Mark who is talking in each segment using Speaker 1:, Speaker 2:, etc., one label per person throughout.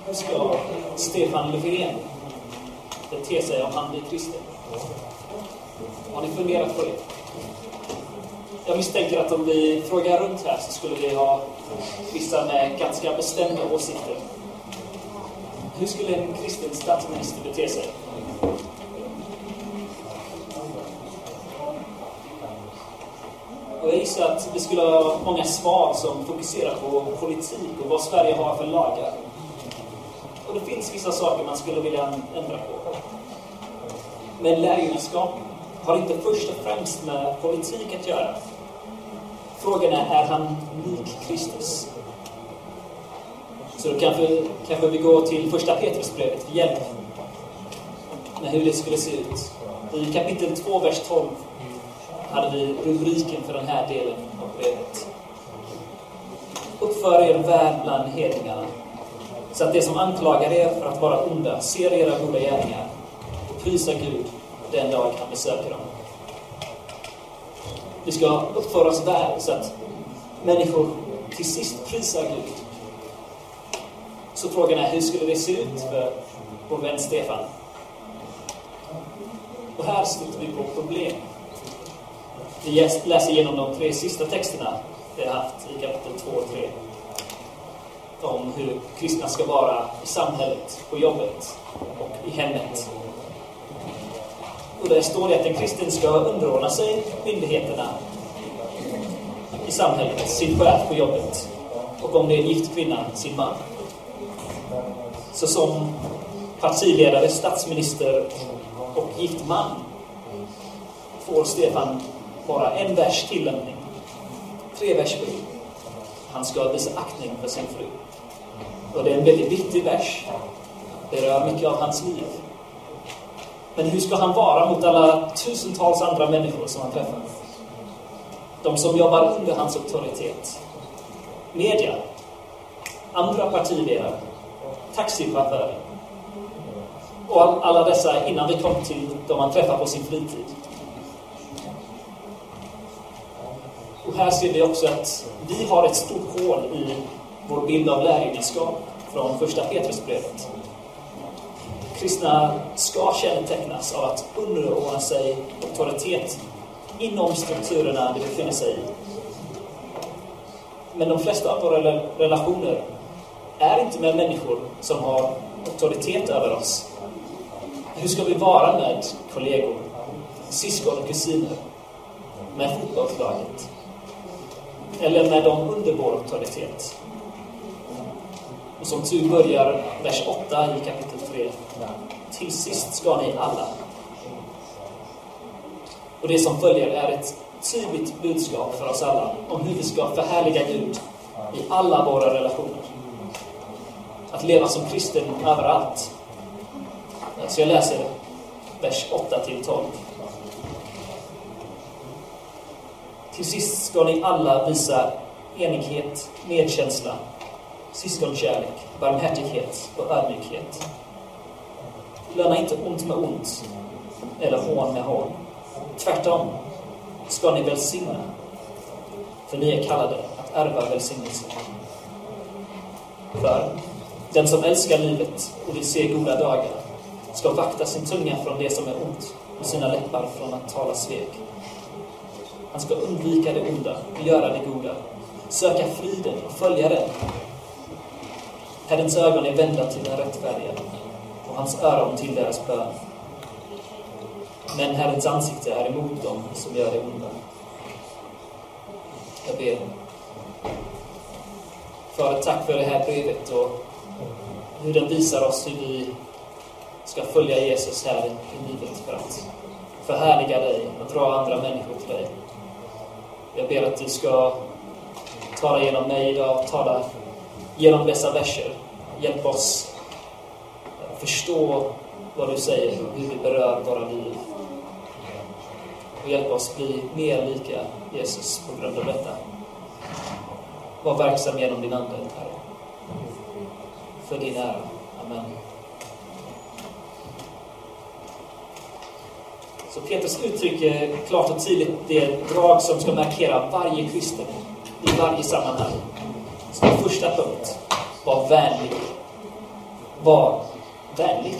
Speaker 1: Hur ska Stefan Löfven bete sig om han blir kristen? Har ni funderat på det? Jag misstänker att om vi frågar runt här så skulle vi ha vissa med ganska bestämda åsikter. Hur skulle en kristen statsminister bete sig? Och jag gissar att vi skulle ha många svar som fokuserar på politik och vad Sverige har för lagar. Och det finns vissa saker man skulle vilja ändra på. Men lärjungaskap har inte först och främst med politik att göra. Frågan är han lik Kristus? Så då kanske vi går till första Petrusbrevet för hjälp med hur det skulle se ut. I kapitel 2, vers 12 hade vi rubriken för den här delen av brevet. Uppför er väl bland hedningarna, så att det som anklagar er för att vara onda ser era goda gärningar och prisar Gud den dag han besöker dem. Vi ska uppföra oss väl så att människor till sist prisar Gud. Så frågan är, hur skulle det se ut för vår vän Stefan? Och här slutar vi på problem. Vi läser igenom de 3 sista texterna vi har haft i kapitel 2 och 3. Om hur kristna ska vara i samhället, på jobbet och i hemmet. Och där står det att en kristen ska underordna sig myndigheterna i samhället, sin chef på jobbet. Och om det är en gift kvinna, sin man. Så som partiledare, statsminister och gift man får Stefan bara en vers tillämpning. 3 vers fru. Han ska visa aktning för sin fru. Och det är en väldigt viktig vers. Det rör mycket av hans liv. Men hur ska han vara mot alla tusentals andra människor som han träffar? De som jobbar under hans auktoritet. Media. Andra partiledare. Taxichaufförer. Och alla dessa innan vi kom till de han träffar på sin fritid. Och här ser vi också att vi har ett stort hål i vår bild av lärjungaskap från första Petrusbrevet. Kristna ska kännetecknas av att underordna sig auktoritet inom strukturerna de befinner sig i. Men de flesta av våra relationer är inte med människor som har auktoritet över oss. Hur ska vi vara med kollegor, syskon och kusiner, med fotbollslaget? Eller med dem under vår auktoritet? Och som tur börjar vers 8 i kapitel 3. Till sist ska ni alla. Och det som följer är ett tydligt budskap för oss alla om hur vi ska förhärliga Gud i alla våra relationer. Att leva som kristen överallt. Så jag läser vers 8-12. Till sist ska ni alla visa enighet, medkänsla, syskonkärlek, barmhärtighet och ödmjukhet. Löna inte ont med ont eller hån med hån. Tvärtom ska ni välsigna, för ni är kallade att ärva välsignelse. För den som älskar livet och vill se goda dagar ska vakta sin tunga från det som är ont och sina läppar från att tala svek. Han ska undvika det onda och göra det goda. Söka friden och följa den. Herrens ögon är vända till den rättfärdiga och hans öron till deras bön. Men Herrens ansikte är emot dem som gör det onda. Jag ber för tack för det här brevet och hur den visar oss hur vi ska följa Jesus här i livet för att förhärliga dig och dra andra människor till dig. Jag ber att du ska tala genom mig idag, tala genom dessa verser. Hjälp oss förstå vad du säger och hur vi berör våra liv. Och hjälp oss bli mer lika Jesus på grund av detta. Var verksam genom din ande, Herre. För din ära. Amen. Så Petrus uttrycker klart och tydligt det drag som ska markera varje kristen i varje sammanhang. Så första punkt, var vänlig. var vänlig.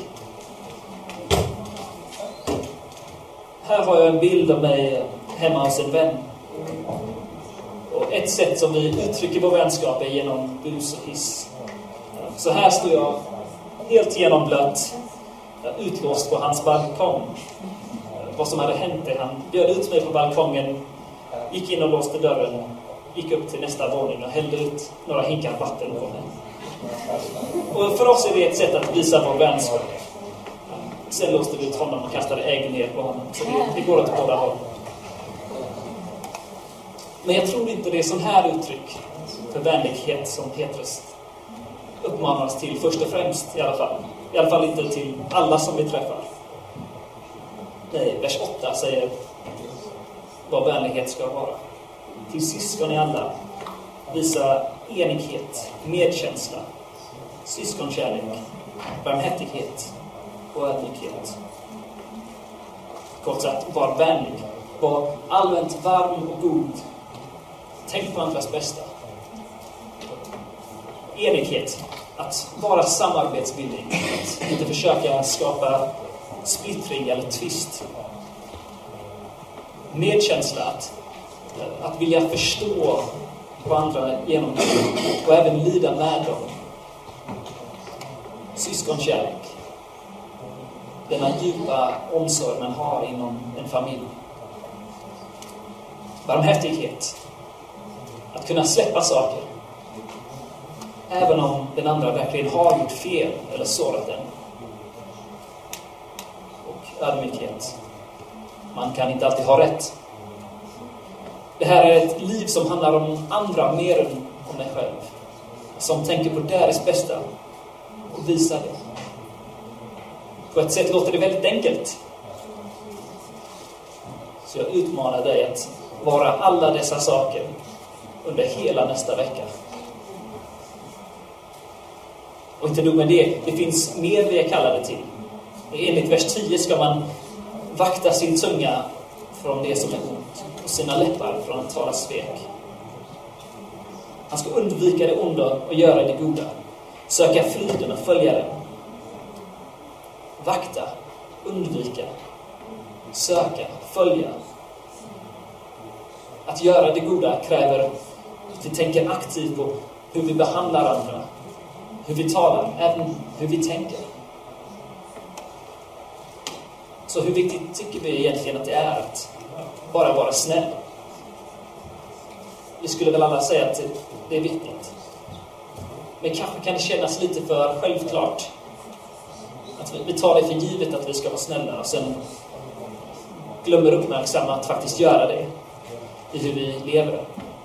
Speaker 1: Här har jag en bild av mig hemma hos en vän. Och ett sätt som vi uttrycker vår vänskap är genom bus och hiss. Så här står jag helt genomblött, utlåst på hans balkong. Vad som hade hänt är han bjöd ut mig på balkongen, gick in och låste dörren, gick upp till nästa våning och hällde ut några hinkar vatten på mig. Och för oss är det ett sätt att visa vår vänskap. Sen låste vi ut honom och kastade ägg ner på honom. Så det går åt båda håll. Men jag tror inte det är sån här uttryck för vänlighet som Petrus uppmanar oss till först och främst i alla fall. I alla fall inte till alla som vi träffar. Nej, vers 8 säger vad vänlighet ska vara. Till syskon i alla visa enighet, medkänsla, syskonkärlek, barmhärtighet och ödmjukhet. Kort sagt, var vänlig. Var allmänt varm och god. Tänk på andras bästa. Enighet. Att vara samarbetsvillig. Att inte försöka skapa splittring eller tvist. Medkänsla. Att vilja förstå vad andra genomgår. Och även lida med dem. Syskonkärlek. Denna djupa omsorg man har inom en familj. Barmhärtighet. Att kunna släppa saker. Även om den andra verkligen har gjort fel eller sårat den. Och ödmjukhet. Man kan inte alltid ha rätt. Det här är ett liv som handlar om andra mer än om dig själv. Som tänker på deras bästa och visar det. På ett sätt låter det väldigt enkelt. Så jag utmanar dig att vara alla dessa saker under hela nästa vecka. Och inte nog med det, det finns mer vi är kallade till. Enligt vers 10 ska man vakta sin tunga från det som är ont och sina läppar från att tala svek. Han ska undvika det onda och göra det goda. Söka friden och följa den. Vakta, undvika, söka, följa. Att göra det goda kräver att vi tänker aktivt på hur vi behandlar andra, hur vi talar, även hur vi tänker. Så hur viktigt tycker vi egentligen att det är att bara vara snäll? Vi skulle väl alla säga att det är viktigt. Men kanske kan det kännas lite för självklart. Att vi tar det för givet att vi ska vara snälla och sen glömmer uppmärksamma att faktiskt göra det i hur vi lever.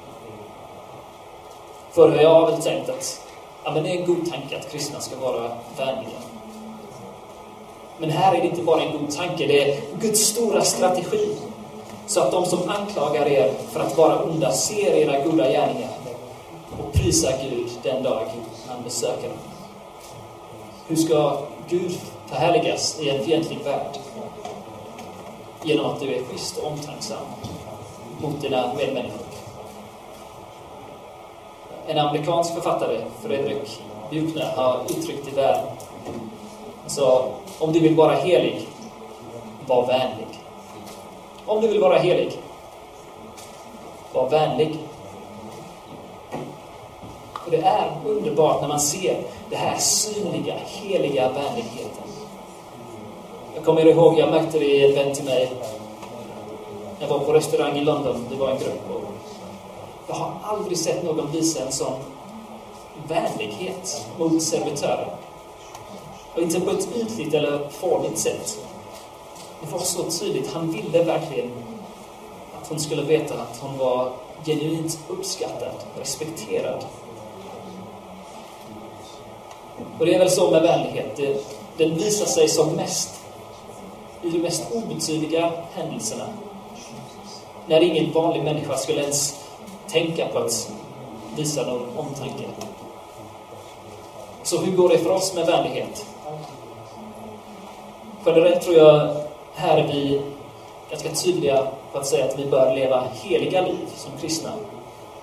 Speaker 1: Förr har jag väl tänkt att men det är en god tanke att kristna ska vara vänliga. Men här är det inte bara en god tanke, det är Guds stora strategi. Så att de som anklagar er för att vara onda ser era goda gärningar och prisar Gud den dag han besöker dem. Hur ska Gud förhärligas i en fientlig värld? Genom att du är schysst och omtänksam mot dina medmänniskor. En amerikansk författare, Fredrik Buechner, har uttryckt det där. Så om du vill vara helig, var vänlig. Om du vill vara helig, var vänlig. Och det är underbart när man ser det här synliga, heliga vänligheten. Jag kommer ihåg, jag märkte det i en vän till mig. Jag var på restaurang i London, det var en grupp. Och jag har aldrig sett någon visa en sån vänlighet mot servitören. Och inte på ett ytligt eller fånigt sätt. Det var så tydligt, han ville verkligen att hon skulle veta att hon var genuint uppskattad, respekterad. Och det är väl så med vänlighet. Den visar sig som mest i de mest obetydliga händelserna. När ingen vanlig människa skulle ens tänka på att visa någon omtanke. Så hur går det för oss med vänlighet? Generellt tror jag här är vi ganska tydliga på att säga att vi bör leva heliga liv som kristna.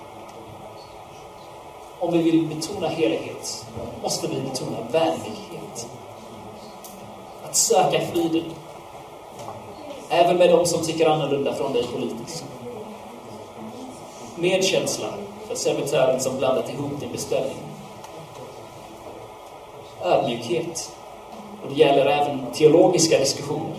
Speaker 1: Om vi vill betona helighet måste vi betona vänlighet. Att söka friden. Även med de som tycker annorlunda från dig politiskt. Medkänsla för servitören som blandat ihop din beställning. Ödmjukhet. Och det gäller även teologiska diskussioner.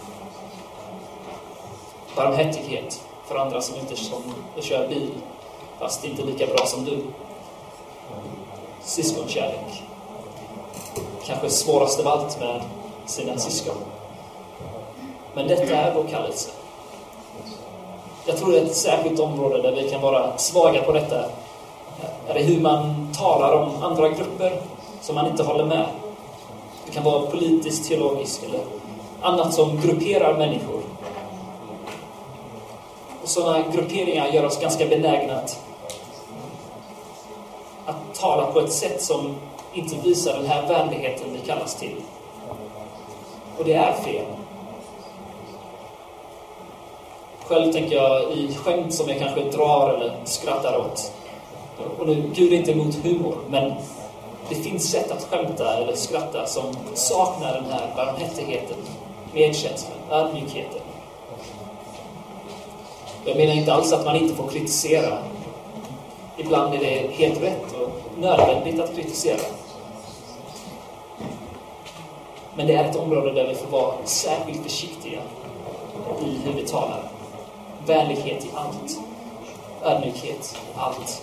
Speaker 1: Barmhärtighet för andra som inte kör bil, fast inte lika bra som du. Syskonkärlek. Kanske svårast av allt med sina syskon. Men detta är vår kallelse. Jag tror det är ett särskilt område där vi kan vara svaga på detta. Är det hur man talar om andra grupper som man inte håller med. Det kan vara politiskt, teologiskt eller annat som grupperar människor. Och sådana grupperingar gör oss ganska benägna att tala på ett sätt som inte visar den här vänligheten vi kallas till. Och det är fel. Själv tänker jag i skämt som jag kanske drar eller skrattar åt. Och nu, Gud är inte emot humor, men det finns sätt att skämta eller skratta som saknar den här barmhärtigheten, medkänslan, ödmjukheten. Jag menar inte alls att man inte får kritisera. Ibland är det helt rätt och nödvändigt att kritisera. Men det är ett område där vi får vara särskilt försiktiga i hur vi talar. Vänlighet i allt. Ödmjukhet i allt.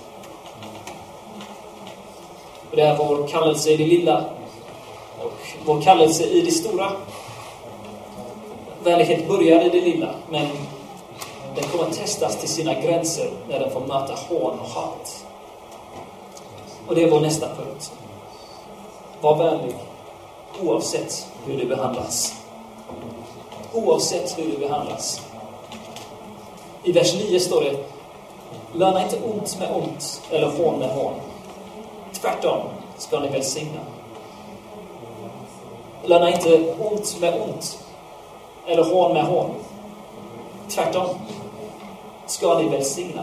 Speaker 1: Och det är vår kallelse i det lilla och vår kallelse i det stora. Vänlighet börjar i det lilla, men den kommer att testas till sina gränser när den får möta hån och hat. Och det är vår nästa punkt. Var vänlig oavsett hur du behandlas. Oavsett hur du behandlas. I vers 9 står det: löna inte ont med ont eller hån med hån. Tvärtom ska ni välsigna. Löna inte ont med ont eller hån med hån. Tvärtom ska ni välsigna.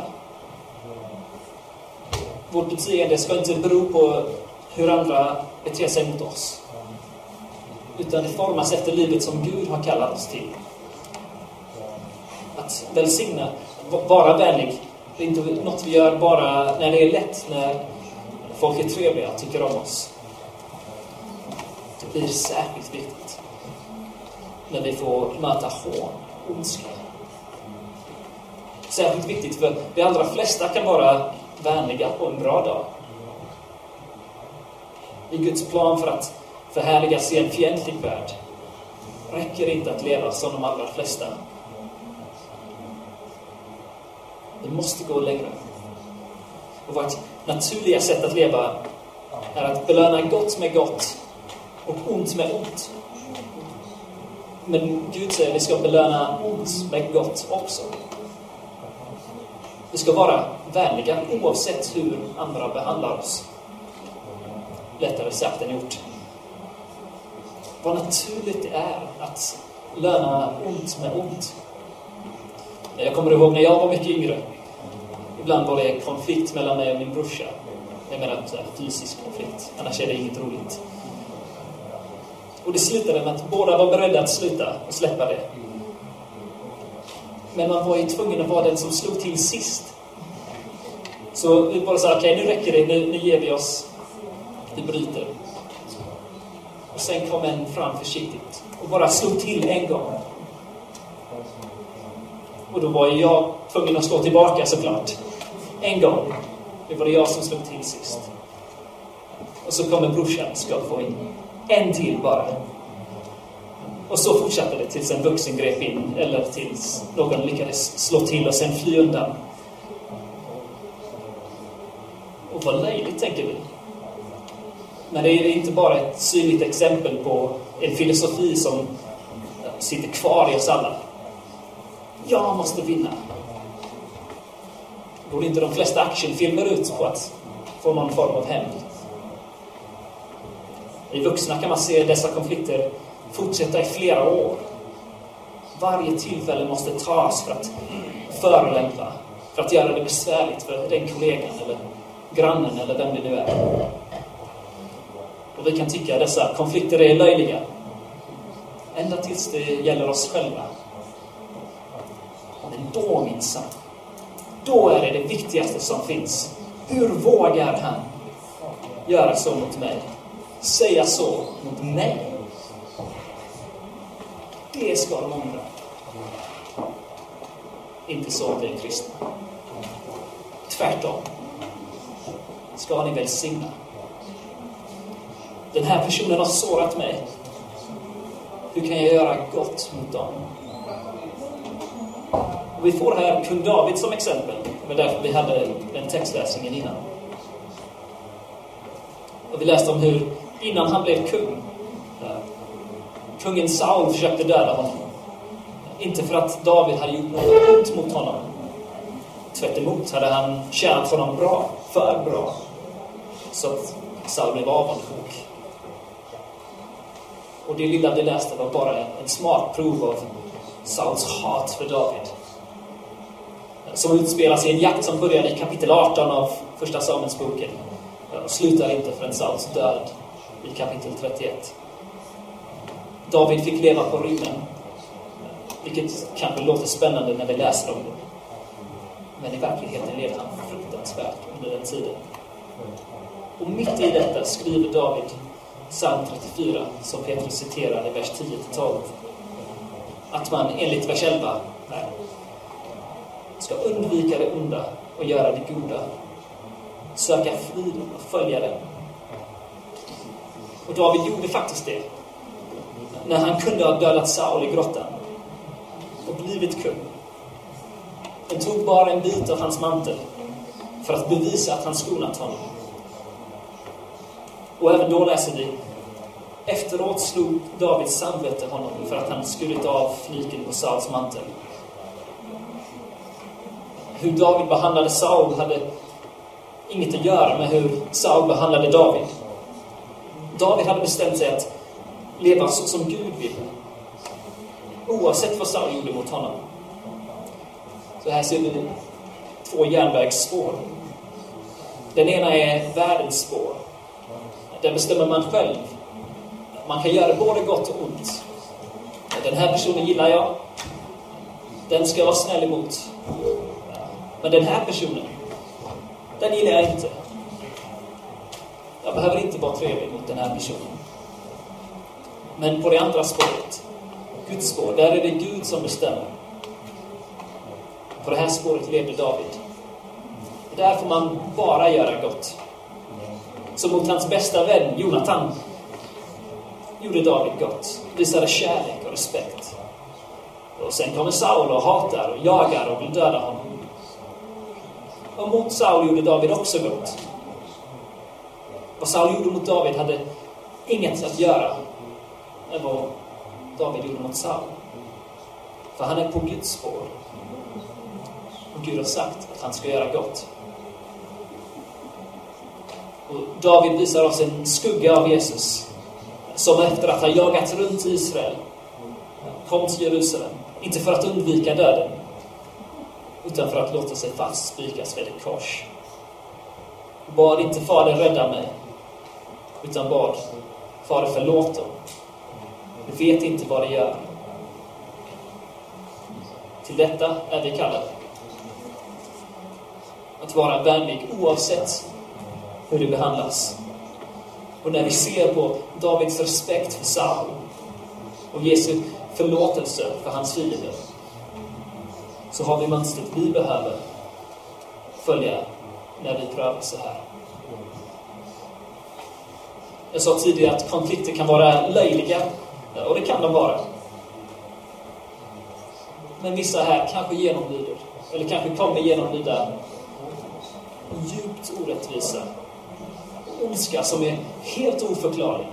Speaker 1: Vårt beteende ska inte bero på hur andra beter sig mot oss, utan det formas efter livet som Gud har kallat oss till. Att välsigna, vara vänlig, det är inte något vi gör bara när det är lätt, när folk är trevliga och tycker om oss. Det blir särskilt viktigt när vi får möta hån, ondska. Särskilt viktigt för de allra flesta kan vara vänliga på en bra dag. I Guds plan för att förhärligas i en fientlig värld räcker inte att leva som de allra flesta. Det måste gå längre. Och vårt naturliga sätt att leva är att belöna gott med gott och ont med ont. Men Gud säger att vi ska belöna ont med gott också. Vi ska vara vänliga oavsett hur andra behandlar oss. Lättare sagt än gjort. Vad naturligt det är att löna ont med ont. Jag kommer ihåg när jag var mycket yngre. Ibland var det en konflikt mellan mig och min brorsa. Jag menar så här, fysisk konflikt. Annars är det inget roligt. Och det slutade med att båda var beredda att sluta och släppa det. Men man var ju tvungen att vara den som slog till sist. Så vi bara sa, okej, nu räcker det. Nu ger vi oss. Vi bryter. Och sen kom en fram försiktigt. Och bara slog till en gång. Och då var jag tvungen att slå tillbaka såklart. En gång. Det var det jag som slog till sist. Och så kommer brorsan ska få in en till bara. Och så fortsatte det tills en vuxen grep in. Eller tills någon lyckades slå till och sen fly undan. Och vad löjligt, tänker vi. Men det är inte bara ett synligt exempel på en filosofi som sitter kvar i oss alla. Jag måste vinna. Går inte de flesta actionfilmer ut på att få någon form av hämnd? I vuxna kan man se dessa konflikter fortsätta i flera år. Varje tillfälle måste tas för att förolämpa, för att göra det besvärligt för den kollegan eller grannen eller vem det nu är. Och vi kan tycka att dessa konflikter är löjliga. Ända tills det gäller oss själva. Men då minsann, då är det viktigaste som finns. Hur vågar han göra så mot mig? Säga så mot mig? Det ska de ångra. Inte så att det är kristna. Tvärtom. Ska ni välsigna. Den här personen har sårat mig. Hur kan jag göra gott mot dem? Och vi får här kung David som exempel. Det var därför vi hade den textläsningen innan. Och vi läste om hur innan han blev kung, kungen Saul försökte döda honom. Inte för att David hade gjort något ont mot honom. Tvärt emot hade han tjänat honom bra, för bra. Så att Saul blev avundsjuk. Och det lilla det läste var bara en smakprov av Sauls hat för David. Som utspelas i en jakt som började i kapitel 18 av första Samuelsboken. Och slutar inte förrän Sauls död i kapitel 31. David fick leva på rymmen. Vilket kanske låter spännande när vi läser om det. Men i verkligheten levde han fruktansvärt under den tiden. Och mitt i detta skriver David psalm 34, som Petrus citerar i vers 10-12. Att man enligt vers 11 ska undvika det onda och göra det goda. Söka friden och följa den. Och David gjorde faktiskt det. När han kunde ha dödat Saul i grottan och blivit kung. Han tog bara en bit av hans mantel för att bevisa att han skonat honom. Och även då läser vi: efteråt slog Davids samvete honom för att han skurit av fliken på Sauls mantel. Hur David behandlade Saul hade inget att göra med hur Saul behandlade David. David hade bestämt sig att leva så som Gud vill, oavsett vad Saul gjorde mot honom. Så här ser vi 2 järnvägsspår. Den ena är världens spår. Där bestämmer man själv. Man kan göra både gott och ont. Den här personen gillar jag. Den ska jag vara snäll emot. Men den här personen, den gillar jag inte. Jag behöver inte vara trevlig mot den här personen. Men på det andra spåret, Guds spår, där är det Gud som bestämmer. På det här spåret levde David. Där får man bara göra gott. Så mot hans bästa vän, Jonatan, gjorde David gott. Visade kärlek och respekt. Och sen kommer Saul och hatar och jagar och vill döda honom. Och mot Saul gjorde David också gott. Vad Saul gjorde mot David hade inget att göra med vad David gjorde mot Saul. För han är på Guds spår. Och Gud har sagt att han ska göra gott. Och David visar oss en skugga av Jesus, som efter att ha jagat runt Israel kom till Jerusalem, inte för att undvika döden, utan för att låta sig fastspikas vid ett kors. Bad inte Fader rädda mig, utan bad Fader förlåt dem. Du vet inte vad de gör. Till detta är vi kallade. Att vara vänlig oavsett hur det behandlas. Och när vi ser på Davids respekt för Saul och Jesu förlåtelse för hans fiender, så har vi mönstret vi behöver följa när vi prövar så här. Jag sa tidigare att konflikter kan vara löjliga, och det kan de vara. Men vissa här kanske genomlider, eller kanske kommer genomlida djupt orättvisa, ondska som är helt oförklarlig.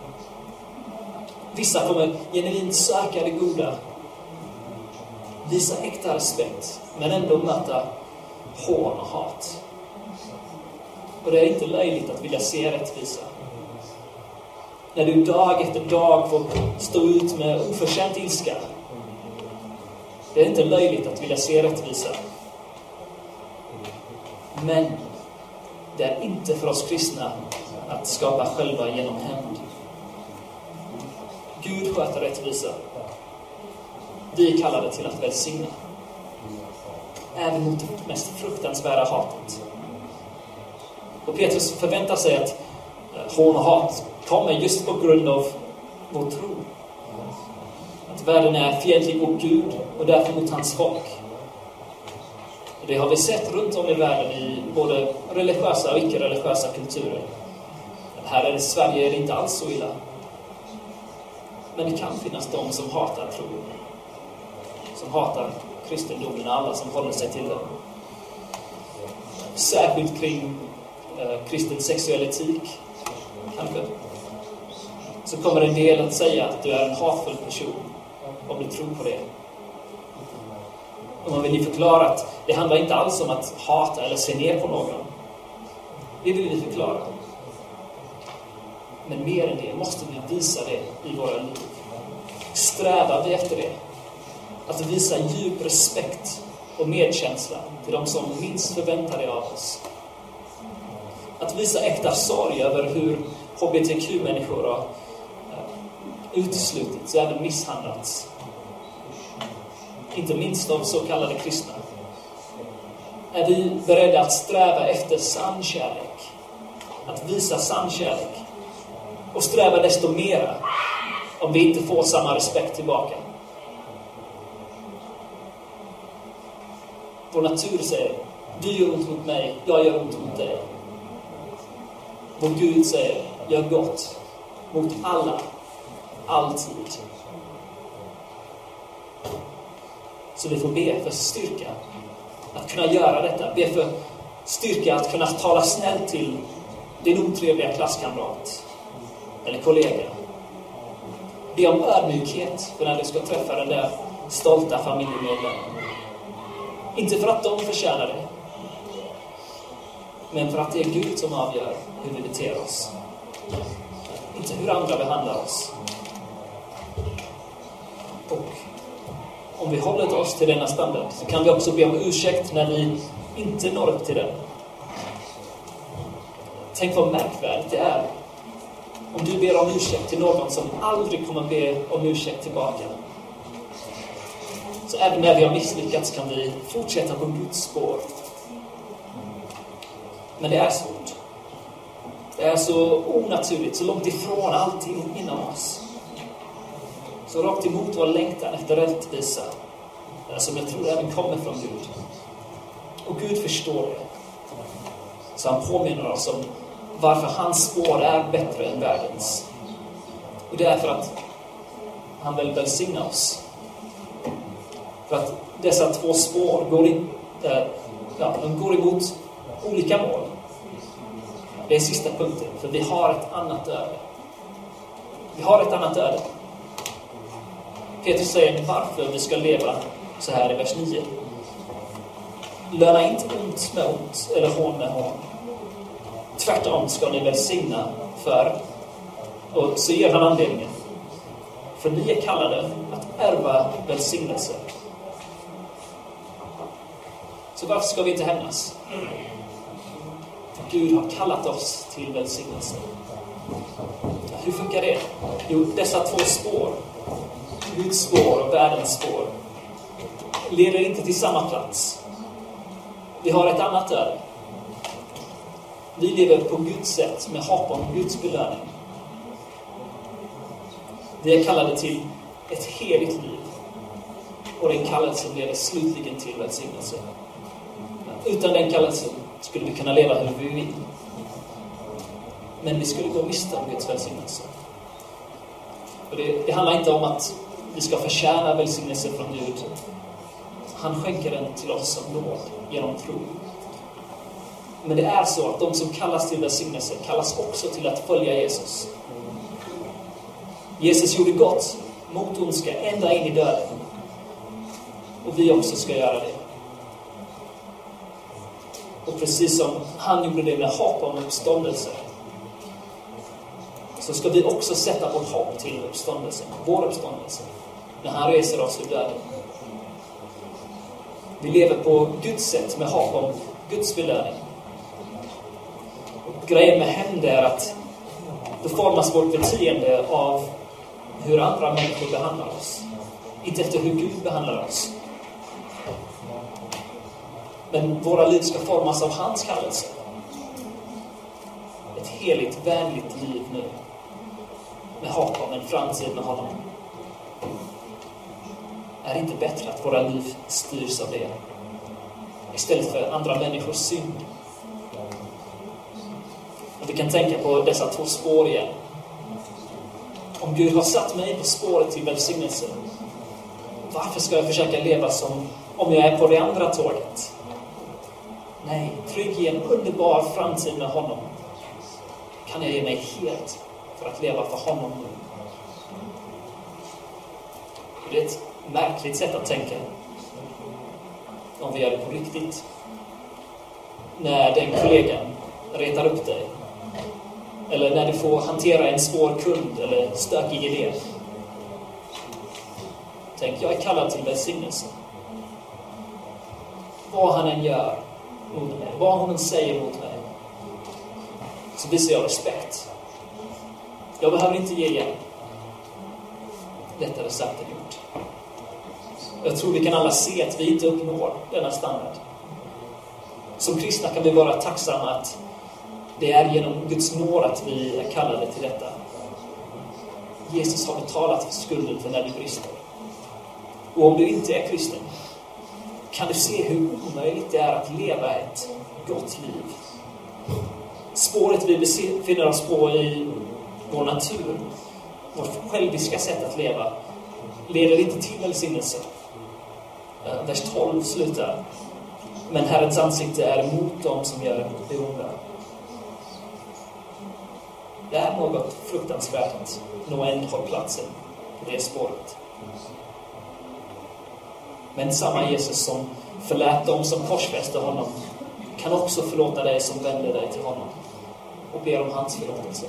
Speaker 1: Vissa kommer genuint söka det goda, visa äkta respekt, men ändå möta hån och hat. Och det är inte löjligt att vilja se rättvisa. När du dag efter dag får stå ut med oförtjänt ilska, det är inte löjligt att vilja se rättvisa. Men det är inte för oss kristna att skapa själva genom hämnd. Gud sköter rättvisa. Vi är kallade till att välsigna. Även mot det mest fruktansvärda hatet. Och Petrus förväntar sig att hån och hat kommer just på grund av vår tro. Att världen är fientlig mot Gud och därför mot hans folk. Och det har vi sett runt om i världen i både religiösa och icke-religiösa kulturer. Här i Sverige är det inte alls så illa. Men det kan finnas de som hatar tro. Som hatar kristendomen och alla som håller sig till den. Särskilt kring kristen sexuell etik, kanske. Så kommer en del att säga att du är en hatfull person om du tror på det. Och man vill förklara att det handlar inte alls om att hata eller se ner på någon. Det vill vi förklara. Men mer än det måste vi visa det i våra liv. Strävar vi efter det. Att visa djup respekt och medkänsla till de som minst förväntar det av oss. Att visa äkta sorg över hur HBTQ-människor har uteslutits och även misshandlats. Inte minst av så kallade kristna. Är vi beredda att sträva efter sann kärlek? Att visa sann kärlek? Och sträva desto mera om vi inte får samma respekt tillbaka. Vår natur säger, du gör ont mot mig, jag gör ont mot dig. Vår Gud säger, gör gott mot alla, alltid. Så vi får be för styrka att kunna göra detta. Be för styrka att kunna tala snällt till din otrevliga klasskamrat eller kollega. Be om ödmjukhet för när du ska träffa den där stolta familjemedlemmen. Inte för att de förtjänar det, men för att det är Gud som avgör hur vi beter oss. Inte hur andra behandlar oss. Och om vi håller oss till denna standard så kan vi också be om ursäkt när vi inte når upp till den. Tänk vad märkvärdigt det är om du ber om ursäkt till någon som aldrig kommer be om ursäkt tillbaka. Så även när vi har misslyckats kan vi fortsätta på Guds spår. Men det är svårt. Det är så onaturligt, så långt ifrån allting inom oss. Så rakt emot vår längtan efter rättvisa, som jag tror även kommer från Gud. Och Gud förstår det. Så han påminner oss om varför hans spår är bättre än världens. Och det är för att han vill välsigna oss. För att dessa två spår går emot olika mål. Det är sista punkten. För vi har ett annat öde. Vi har ett annat öde. Petrus säger varför vi ska leva så här i vers 9. Löna inte ont med ont eller hån med hån. Tvärtom ska ni välsigna för, och så ger han anledningen. För ni är kallade att ärva välsignelse. Så varför ska vi inte hämnas? Gud har kallat oss till välsignelse. Hur funkar det? Jo, dessa två spår, Guds spår och världens spår, leder inte till samma plats. Vi har ett annat öde. Vi lever på Guds sätt med hopp om Guds belöning. Vi är kallade till ett heligt liv. Och den kallelsen leder slutligen till välsignelse. Utan den kallelsen skulle vi kunna leva hur vi vill. Men vi skulle gå miste om Guds välsignelse. Och det handlar inte om att vi ska förtjäna välsignelse från Gud. Han skänker den till oss som nåd genom tro. Men det är så att de som kallas till välsignelse kallas också till att följa Jesus. Jesus gjorde gott mot ondska ända in i döden. Och vi också ska göra det. Och precis som han gjorde det med hopp om uppståndelse, så ska vi också sätta vårt hopp till uppståndelsen, vår uppståndelse, när han reser oss ur döden. Vi lever på Guds sätt med hopp om Guds belöning. Och grejen med hämnd är att då formas vårt beteende av hur andra människor behandlar oss. Inte efter hur Gud behandlar oss. Men våra liv ska formas av hans kallelse. Ett heligt, vänligt liv nu. Med hopp om en framtid med honom. Är det inte bättre att våra liv styrs av det? Istället för andra människors synd. Och vi kan tänka på dessa 2 spår igen. Om Gud har satt mig på spåret till välsignelse, varför ska jag försöka leva som om jag är på det andra tåget? Nej, trygg i en underbar framtid med honom kan jag ge mig helt för att leva för honom nu. Det är ett märkligt sätt att tänka. Om vi gör det på riktigt. När den kollegan retar upp dig. Eller när du får hantera en svår kund eller stökig idé. Tänk, jag är kallad till välsignelse. Vad han än gör mot mig, vad hon än säger mot mig, så visar jag respekt. Jag behöver inte ge igen. Lättare sagt än gjort. Jag tror vi kan alla se att vi inte uppnår denna standard. Som kristna kan vi vara tacksamma att det är genom Guds nåd att vi är kallade till detta. Jesus har betalat för skulden för när vi brister. Och om du inte är kristen, kan du se hur omöjligt det är att leva ett gott liv. Spåret vi befinner oss på i vår natur, vårt själviska sätt att leva, leder inte till välsignelse. Vers 12 slutar. Men Herrens ansikte är emot dem som gör det onda. Det är något fruktansvärt att nå ändhållplatsen på det spåret. Men samma Jesus som förlät dem som korsfäste honom kan också förlåta dig som vänder dig till honom och ber om hans förlåtelse.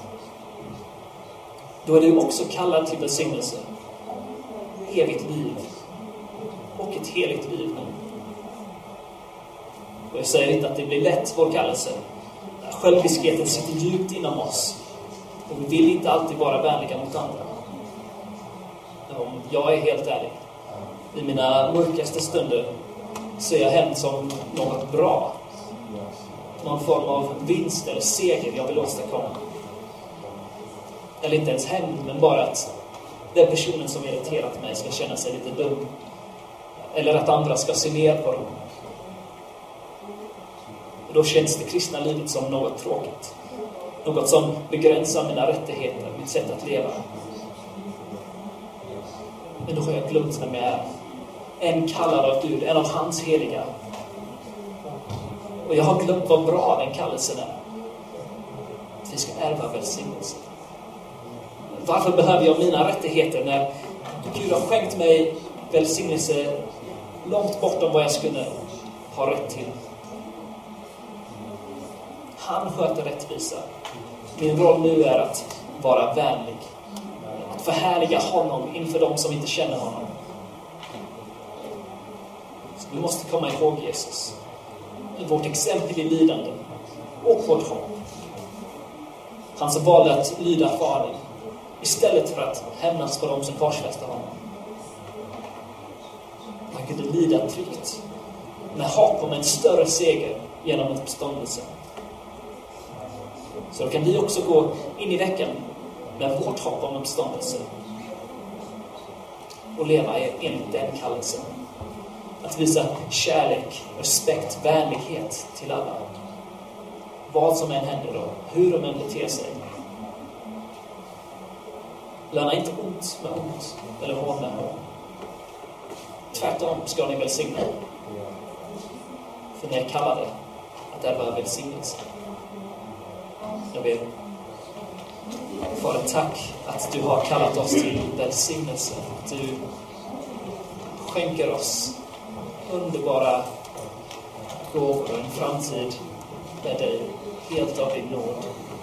Speaker 1: Då är du också kallad till välsignelse, evigt liv och ett heligt liv nu. Och jag säger inte att det blir lätt, vår kallelse. Själviskheten sitter djupt inom oss. Och vi vill inte alltid vara vänliga mot andra. Om jag är helt ärlig, i mina mörkaste stunder ser jag hem som något bra. Någon form av vinst eller seger jag vill åstadkomma. Eller inte ens hem, men bara att den personen som irriterat mig ska känna sig lite dum. Eller att andra ska se ner på dem. Och då känns det kristna livet som något tråkigt. Något som begränsar mina rättigheter, mitt sätt att leva. Men då har jag glömt vem jag är. En kallad av Gud, en av hans heliga. Och jag har glömt vad bra den kallelsen är. Att vi ska ärva välsignelse. Varför behöver jag mina rättigheter när Gud har skänkt mig välsignelse långt bortom vad jag skulle ha rätt till? Han sköter rättvisa. Min roll nu är att vara vänlig. Att förhärliga honom inför dem som inte känner honom. Så vi måste komma ihåg Jesus. Vårt exempel i lidande och vårt hopp. Han som valde att lyda Fadern istället för att hämnas på dem som korsfäste honom. Han kunde lida tryggt med hopp om en större seger genom uppståndelsen. Så då kan vi också gå in i veckan med vårt hopp om uppståndelse och leva enligt den kallelsen. Att visa kärlek, respekt, vänlighet till alla. Vad som än händer då, hur de än beter sig. Löna inte ont med ont eller hån med hån. Tvärtom ska ni välsigna. För ni är kallade att ärva välsignelse. Jag ber Fader, tack att du har kallat oss till välsignelse. Att du skänker oss underbara gåvor och en framtid med dig, helt av din nåd.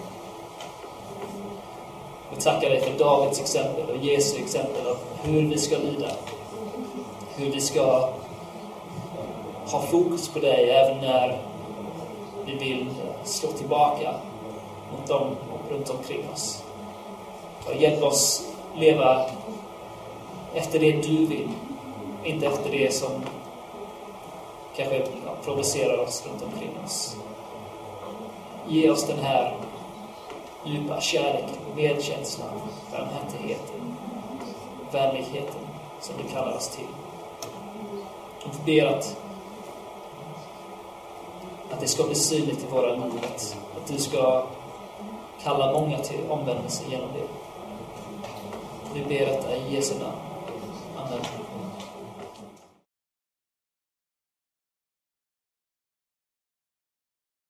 Speaker 1: Vi tackar dig för Davids exempel och Jesu exempel av hur vi ska lyda. Hur vi ska ha fokus på dig även när vi vill slå tillbaka mot dem runt omkring oss. Hjälp oss leva efter det du vill. Inte efter det som kanske provocerar oss runt omkring oss. Ge oss den här djupa kärleken, medkänslan, barmhärtigheten, vänligheten som du kallar oss till. Och vi ber att det ska bli synligt i våra liv, att du ska kalla många till omvändelse genom det. Vi ber detta i Jesu namn. Amen.